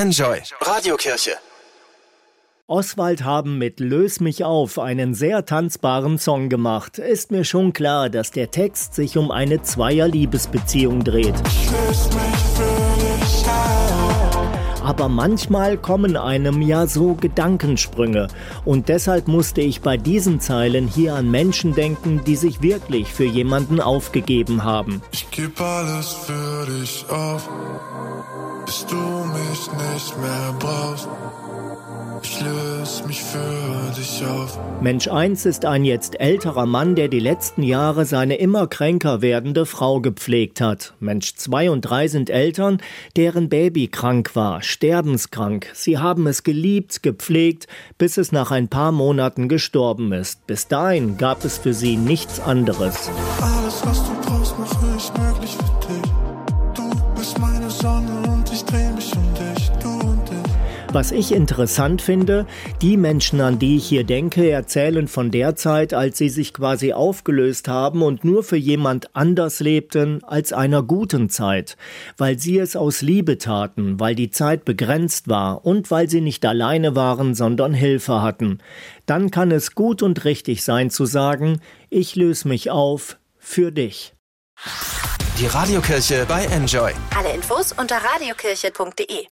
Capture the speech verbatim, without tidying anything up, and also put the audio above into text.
Enjoy Radiokirche. Oswald haben mit Lös mich auf einen sehr tanzbaren Song gemacht. Ist mir schon klar, dass der Text sich um eine Zweier-Liebesbeziehung dreht. Lös mich für dich auf. Aber manchmal kommen einem ja so Gedankensprünge. Und deshalb musste ich bei diesen Zeilen hier an Menschen denken, die sich wirklich für jemanden aufgegeben haben. Ich geb alles für dich auf, bis du mich nicht mehr brauchst. Ich löse mich für dich auf. Mensch eins ist ein jetzt älterer Mann, der die letzten Jahre seine immer kränker werdende Frau gepflegt hat. Mensch zwei und drei sind Eltern, deren Baby krank war, sterbenskrank. Sie haben es geliebt, gepflegt, bis es nach ein paar Monaten gestorben ist. Bis dahin gab es für sie nichts anderes. Alles, was du brauchst, mache ich möglich für dich. Du bist meine Sonne und ich dreh mich um dich, du und ich. Was ich interessant finde, die Menschen, an die ich hier denke, erzählen von der Zeit, als sie sich quasi aufgelöst haben und nur für jemand anders lebten als einer guten Zeit, weil sie es aus Liebe taten, weil die Zeit begrenzt war und weil sie nicht alleine waren, sondern Hilfe hatten. Dann kann es gut und richtig sein zu sagen, ich löse mich auf für dich. Die Radiokirche bei Enjoy. Alle Infos unter radiokirche punkt de.